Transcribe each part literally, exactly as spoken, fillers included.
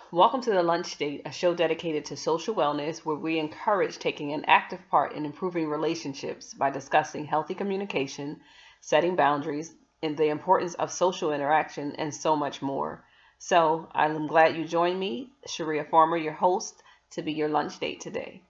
Welcome to the Lunch Date, a show dedicated to social wellness where we encourage taking an active part in improving relationships by discussing healthy communication, setting boundaries, and the importance of social interaction, and so much more. So, I'm glad you joined me, Sharia Farmer, your host, to be your lunch date today.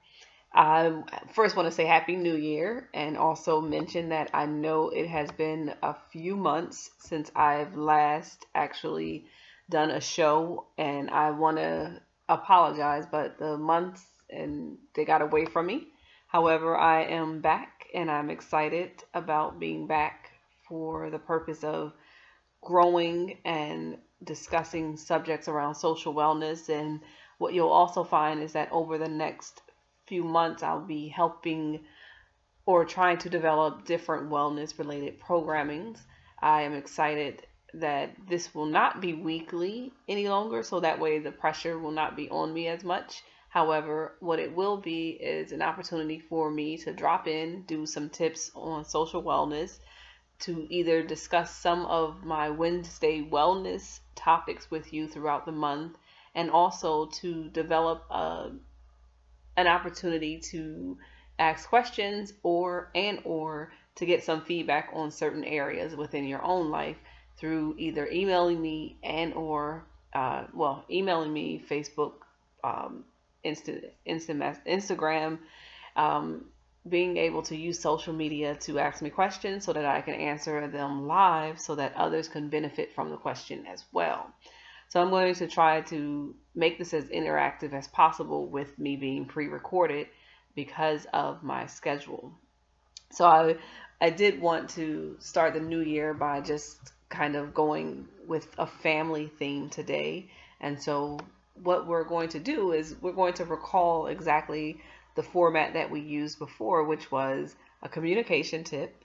I first want to say Happy New Year and also mention that I know it has been a few months since I've last actually done a show, and I want to apologize, but the months and they got away from me. However, I am back and I'm excited about being back for the purpose of growing and discussing subjects around social wellness. And what you'll also find is that over the next few months, I'll be helping or trying to develop different wellness related programmings. I am excited that this will not be weekly any longer, so that way the pressure will not be on me as much. However, what it will be is an opportunity for me to drop in, do some tips on social wellness, to either discuss some of my Wednesday wellness topics with you throughout the month, and also to develop a an opportunity to ask questions or and or to get some feedback on certain areas within your own life through either emailing me and or uh, well emailing me, Facebook, um, instant instant Instagram, um, being able to use social media to ask me questions so that I can answer them live so that others can benefit from the question as well. So I'm going to try to make this as interactive as possible with me being pre-recorded because of my schedule. So I I did want to start the new year by just kind of going with a family theme today. And so what we're going to do is we're going to recall exactly the format that we used before, which was a communication tip,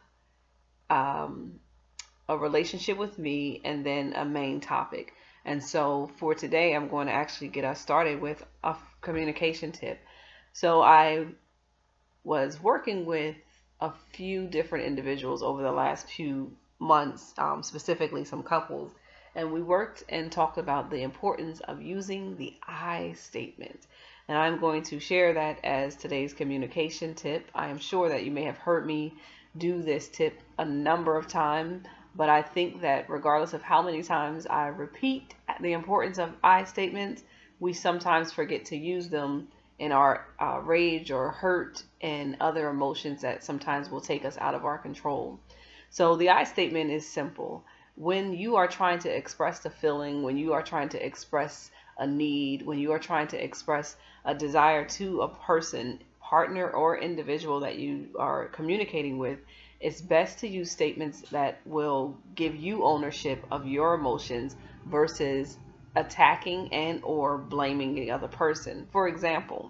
um, a relationship with me, and then a main topic. And so for today, I'm going to actually get us started with a communication tip. So I was working with a few different individuals over the last few months, um, specifically some couples, and we worked and talked about the importance of using the I statement. And I'm going to share that as today's communication tip. I am sure that you may have heard me do this tip a number of times, but I think that regardless of how many times I repeat the importance of I statements, we sometimes forget to use them in our uh, rage or hurt and other emotions that sometimes will take us out of our control. So the I statement is simple. When you are trying to express a feeling, when you are trying to express a need, when you are trying to express a desire to a person, partner, or individual that you are communicating with, it's best to use statements that will give you ownership of your emotions versus attacking and or blaming the other person. For example,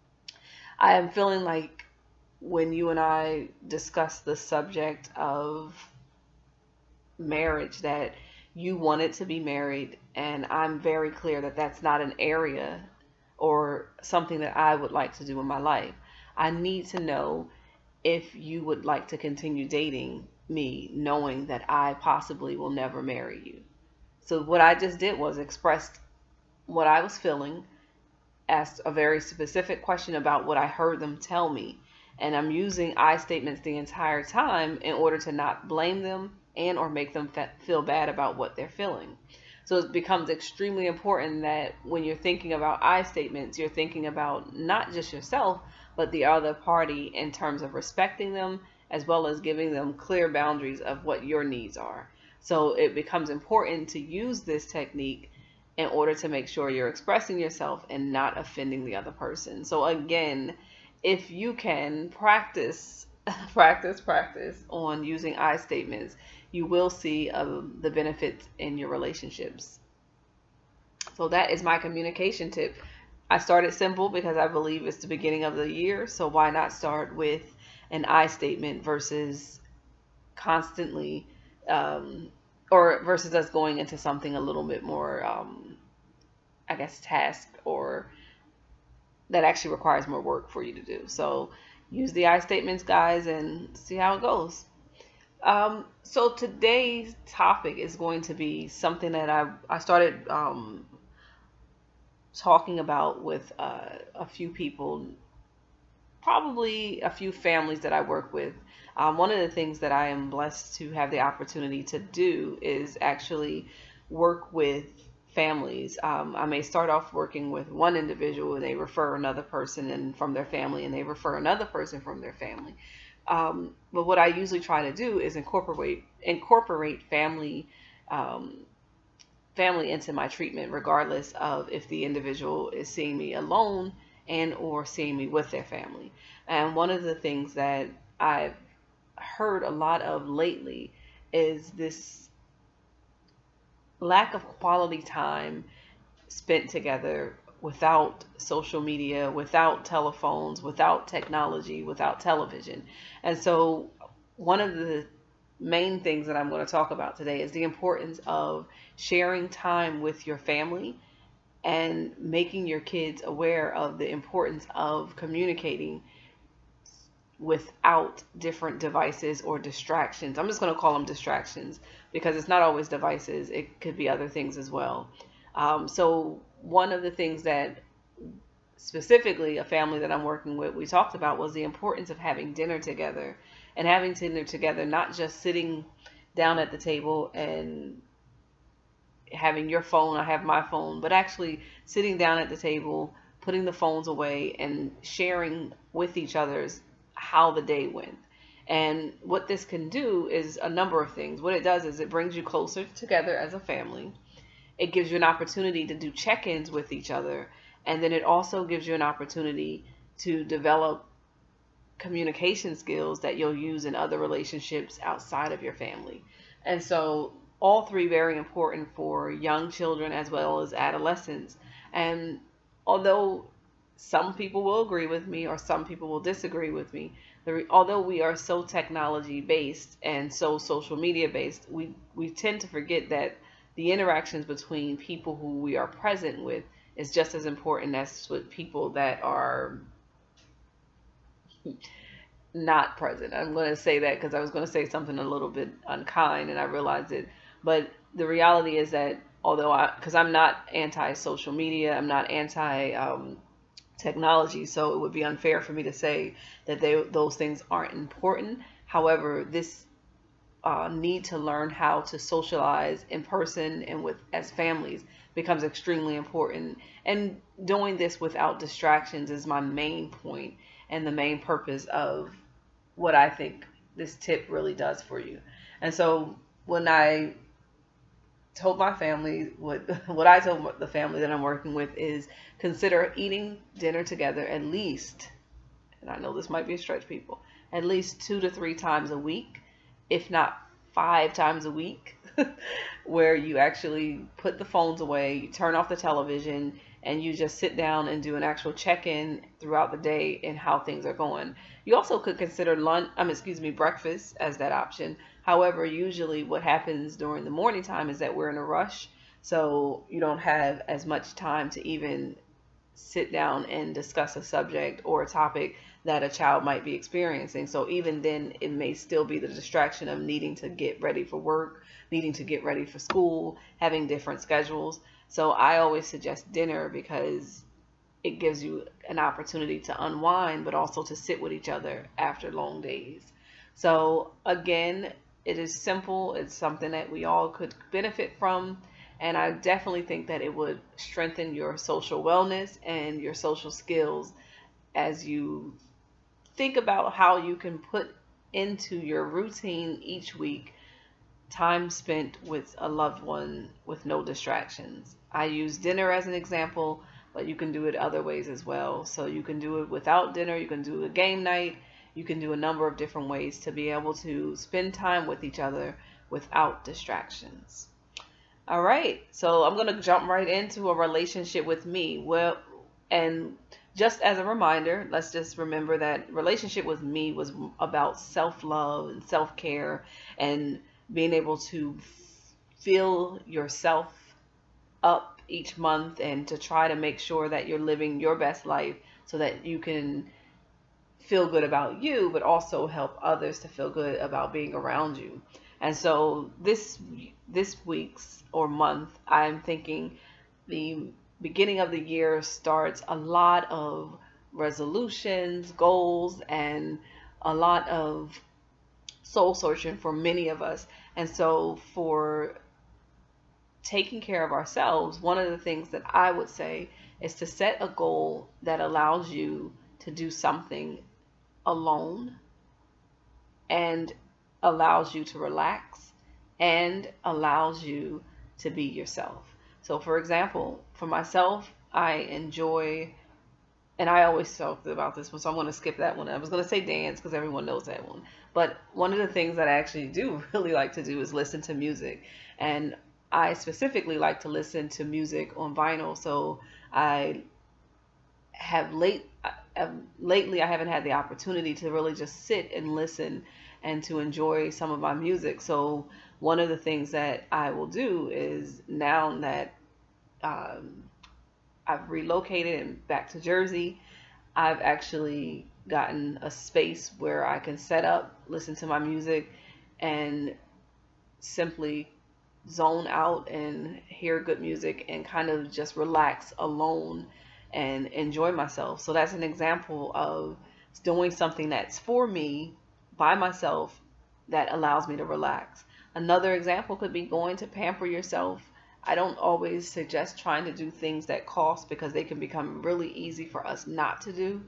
I am feeling like when you and I discuss the subject of marriage that you wanted to be married, and I'm very clear that that's not an area or something that I would like to do in my life. I need to know if you would like to continue dating me, knowing that I possibly will never marry you. So what I just did was expressed what I was feeling, asked a very specific question about what I heard them tell me, and I'm using I statements the entire time in order to not blame them and or make them feel bad about what they're feeling. So it becomes extremely important that when you're thinking about I statements, you're thinking about not just yourself, but the other party in terms of respecting them, as well as giving them clear boundaries of what your needs are. So it becomes important to use this technique in order to make sure you're expressing yourself and not offending the other person. So again, if you can practice, practice, practice on using I statements, you will see uh, the benefits in your relationships. So that is my communication tip. I started simple because I believe it's the beginning of the year. So why not start with an I statement versus constantly, um, or versus us going into something a little bit more, um, I guess, task or that actually requires more work for you to do. So use the I statements, guys, and see how it goes. Um, so today's topic is going to be something that I I started um, talking about with uh, a few people, probably a few families that I work with. Um, one of the things that I am blessed to have the opportunity to do is actually work with families. Um, I may start off working with one individual and they refer another person and from their family, and they refer another person from their family. Um, but what I usually try to do is incorporate incorporate family um, family into my treatment, regardless of if the individual is seeing me alone and or seeing me with their family. And one of the things that I've heard a lot of lately is this lack of quality time spent together without social media, without telephones, without technology, without television. And so one of the main things that I'm going to talk about today is the importance of sharing time with your family and making your kids aware of the importance of communicating without different devices or distractions. I'm just going to call them distractions because it's not always devices. It could be other things as well. Um, so one of the things that specifically a family that I'm working with, we talked about was the importance of having dinner together, and having dinner together, not just sitting down at the table and having your phone, I have my phone, but actually sitting down at the table, putting the phones away and sharing with each other's how the day went. And what this can do is a number of things. What it does is it brings you closer together as a family. It gives you an opportunity to do check-ins with each other. And then it also gives you an opportunity to develop communication skills that you'll use in other relationships outside of your family. And so all three very important for young children as well as adolescents. And although some people will agree with me or some people will disagree with me, the, although we are so technology based and so social media based, we, we tend to forget that the interactions between people who we are present with is just as important as with people that are not present. I'm going to say that because I was going to say something a little bit unkind and I realized it. But the reality is that although I, because I'm not anti-social media, I'm not anti um, technology, so it would be unfair for me to say that they, those things aren't important. However, this uh, need to learn how to socialize in person and with as families becomes extremely important. And doing this without distractions is my main point and the main purpose of what I think this tip really does for you. And so when I told my family, what what I told the family that I'm working with is consider eating dinner together at least, and I know this might be a stretch, people, at least two to three times a week, if not five times a week, where you actually put the phones away, you turn off the television, and you just sit down and do an actual check-in throughout the day and how things are going. You also could consider lunch, um, excuse me, breakfast as that option. However, usually what happens during the morning time is that we're in a rush, so you don't have as much time to even sit down and discuss a subject or a topic that a child might be experiencing. So even then, it may still be the distraction of needing to get ready for work, needing to get ready for school, having different schedules. So I always suggest dinner because it gives you an opportunity to unwind, but also to sit with each other after long days. So again, it is simple. It's something that we all could benefit from. And I definitely think that it would strengthen your social wellness and your social skills as you think about how you can put into your routine each week time spent with a loved one with no distractions. I use dinner as an example, but you can do it other ways as well. So you can do it without dinner, you can do a game night, you can do a number of different ways to be able to spend time with each other without distractions. All right, so I'm going to jump right into a relationship with me. Well, and just as a reminder, let's just remember that relationship with me was about self-love and self-care and being able to fill yourself up each month and to try to make sure that you're living your best life so that you can feel good about you, but also help others to feel good about being around you. And so this this week's or month, I'm thinking the beginning of the year starts a lot of resolutions, goals, and a lot of soul searching for many of us. And so for taking care of ourselves, one of the things that I would say is to set a goal that allows you to do something alone and allows you to relax and allows you to be yourself. So for example, for myself, I enjoy, and I always talk about this one, so I'm going to skip that one. I was going to say dance because everyone knows that one. But one of the things that I actually do really like to do is listen to music. And I specifically like to listen to music on vinyl. So I have late, uh, lately I haven't had the opportunity to really just sit and listen and to enjoy some of my music. So one of the things that I will do is, now that um, I've relocated and back to Jersey, I've actually gotten a space where I can set up, listen to my music, and simply zone out and hear good music and kind of just relax alone and enjoy myself. So that's an example of doing something that's for me by myself that allows me to relax. Another example could be going to pamper yourself. I don't always suggest trying to do things that cost, because they can become really easy for us not to do.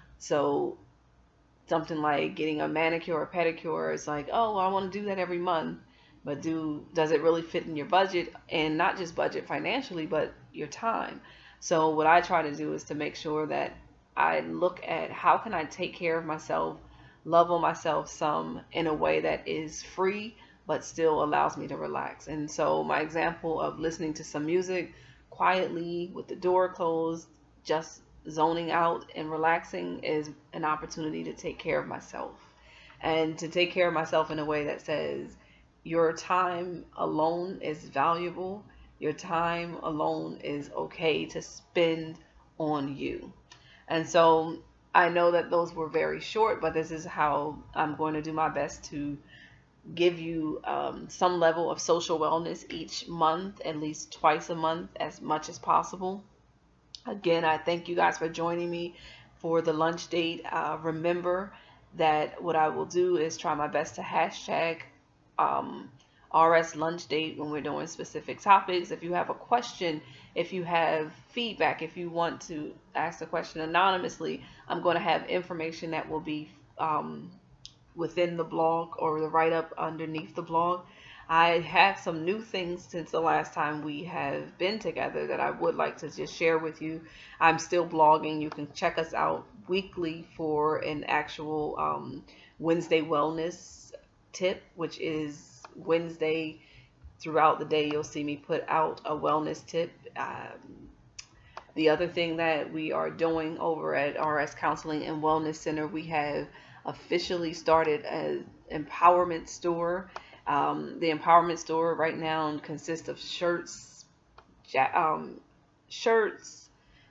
So something like getting a manicure or pedicure is like, oh, well, I want to do that every month. But do does it really fit in your budget? And not just budget financially, but your time. So what I try to do is to make sure that I look at how can I take care of myself, love on myself some in a way that is free, but still allows me to relax. And so my example of listening to some music quietly with the door closed, just zoning out and relaxing, is an opportunity to take care of myself. And to take care of myself in a way that says, your time alone is valuable. Your time alone is okay to spend on you. And so I know that those were very short, but this is how I'm going to do my best to give you um, some level of social wellness each month, at least twice a month, as much as possible. Again, I thank you guys for joining me for the lunch date. Uh, remember that what I will do is try my best to hashtag um, R S lunch date when we're doing specific topics. If you have a question, if you have feedback, if you want to ask a question anonymously, I'm going to have information that will be um, within the blog or the write-up underneath the blog. I have some new things since the last time we have been together that I would like to just share with you. I'm still blogging. You can check us out weekly for an actual um, Wednesday wellness tip, which is Wednesday throughout the day. You'll see me put out a wellness tip. Um, the other thing that we are doing over at R S Counseling and Wellness Center, we have officially started an empowerment store. Um, the empowerment store right now consists of shirts, ja- um, shirts,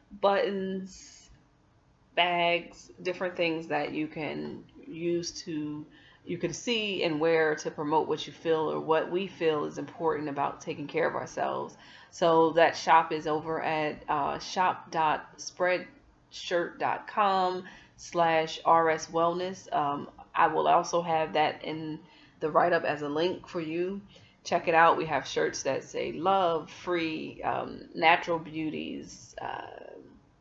buttons, bags, different things that you can use to, you can see and wear to promote what you feel or what we feel is important about taking care of ourselves. So that shop is over at uh, shop dot spreadshirt dot com slash R S wellness. Um, I will also have that in the write-up as a link for you. Check it out. We have shirts that say love, free, um, natural beauties, uh,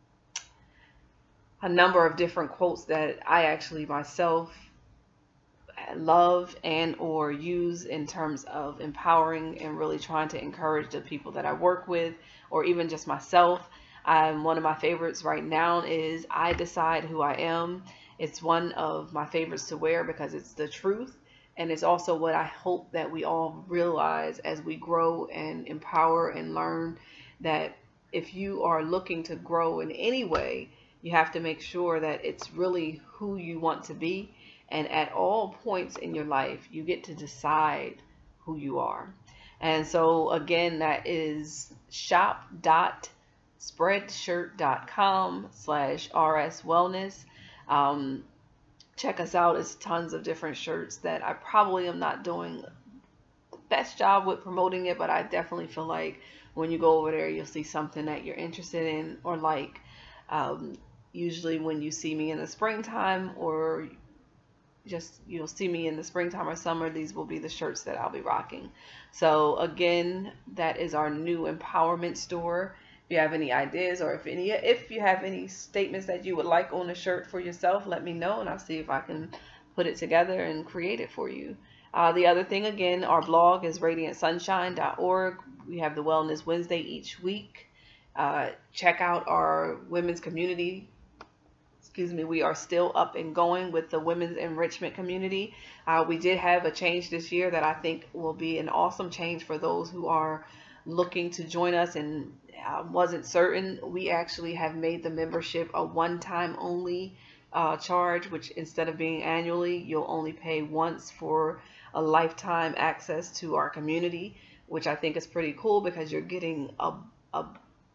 a number of different quotes that I actually myself love and or use in terms of empowering and really trying to encourage the people that I work with, or even just myself. Um, one of my favorites right now is I decide who I am. It's one of my favorites to wear because it's the truth. And it's also what I hope that we all realize as we grow and empower and learn, that if you are looking to grow in any way, you have to make sure that it's really who you want to be. And at all points in your life, you get to decide who you are. And so again, that is shop dot spreadshirt dot com slash R S wellness. Um, check us out. It's tons of different shirts that I probably am not doing the best job with promoting it, but I definitely feel like When you go over there, you'll see something that you're interested in or like. Um, usually when you see me in the springtime, or just you'll see me in the springtime or summer, these will be the shirts that I'll be rocking. So again, that is our new empowerment store. If you have any ideas, or if any if you have any statements that you would like on a shirt for yourself, let me know and I'll see if I can put it together and create it for you. Uh, the other thing, again, our blog is radiant sunshine dot org. We have the Wellness Wednesday each week. Uh, check out our women's community. Excuse me, we are still up and going with the women's enrichment community. Uh, we did have a change this year that I think will be an awesome change for those who are looking to join us and uh, wasn't certain. We actually have made the membership a one-time only uh, charge, which instead of being annually, you'll only pay once for a lifetime access to our community, which I think is pretty cool because you're getting a, a,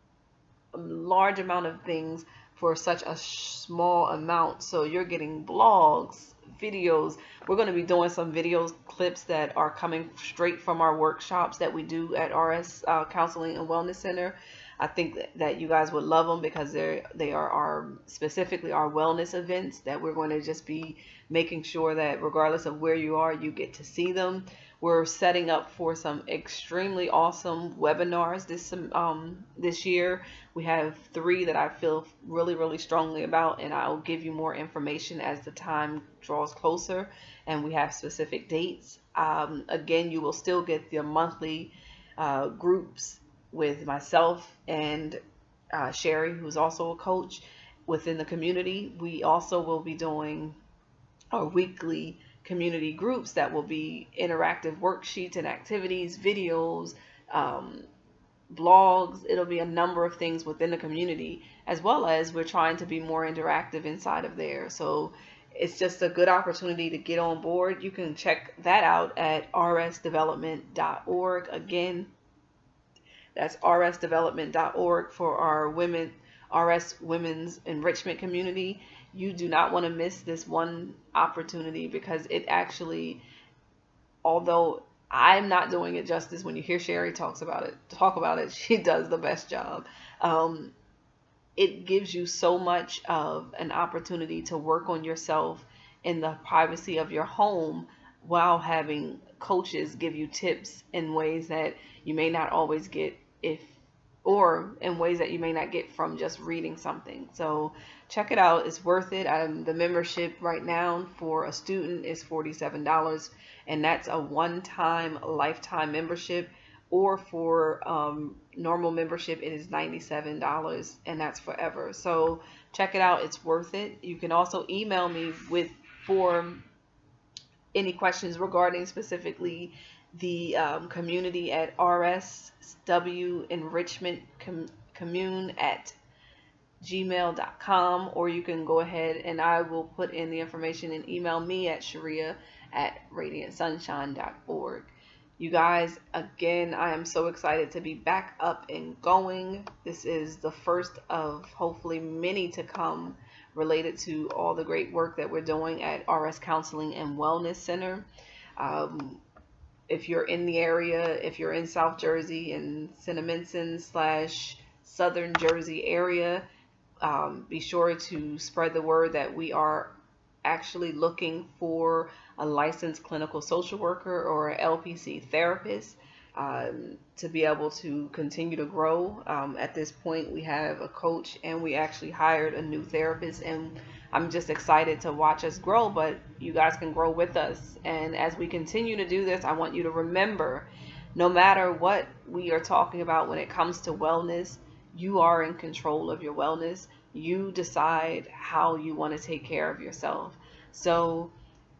a large amount of things for such a small amount. So you're getting blogs, videos. We're going to be doing some video clips that are coming straight from our workshops that we do at R S uh, Counseling and Wellness Center. I think that, that you guys would love them because they're they are our specifically our wellness events that we're going to just be making sure that regardless of where you are, you get to see them. We're setting up for some extremely awesome webinars this um this year. We have three that I feel really really strongly about, and I'll give you more information as the time draws closer and we have specific dates. Um, again, you will still get the monthly uh, groups with myself and uh, Sherry, who's also a coach within the community. We also will be doing our weekly community groups that will be interactive worksheets and activities, videos, um, blogs. It'll be a number of things within the community, as well as we're trying to be more interactive inside of there. So it's just a good opportunity to get on board. You can check that out at r s development dot org. Again, that's r s development dot org for our women, R S Women's Enrichment Community. You do not want to miss this one opportunity because it actually, although I'm not doing it justice, when you hear Sherry talks about it, talk about it, she does the best job. Um, it gives you so much of an opportunity to work on yourself in the privacy of your home while having coaches give you tips in ways that you may not always get if or in ways that you may not get from just reading something. So check it out. It's worth it. Um, the membership right now for a student is forty-seven dollars, and that's a one-time lifetime membership. Or for um, normal membership, it is ninety-seven dollars, and that's forever. So check it out. It's worth it. You can also email me with for any questions regarding specifically the um, community at R S W Enrichment Com Commune at gmail dot com, or you can go ahead and I will put in the information and email me at Sharia at radiant sunshine dot org. You guys, again, I am so excited to be back up and going. This is the first of hopefully many to come related to all the great work that we're doing at R S Counseling and Wellness Center. Um, if you're in the area, if you're in South Jersey and Cinnaminson slash Southern Jersey area, um, be sure to spread the word that we are actually looking for a licensed clinical social worker or a L P C therapist um, to be able to continue to grow. Um, at this point, we have a coach and we actually hired a new therapist, and I'm just excited to watch us grow, but you guys can grow with us. And as we continue to do this, I want you to remember, no matter what we are talking about when it comes to wellness, you are in control of your wellness. You decide how you want to take care of yourself. So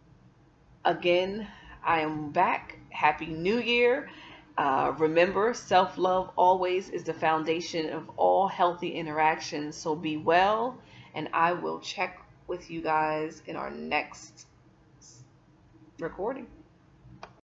again, I am back. Happy New Year. Uh, remember, self-love always is the foundation of all healthy interactions. So be well, and I will check with you guys in our next recording.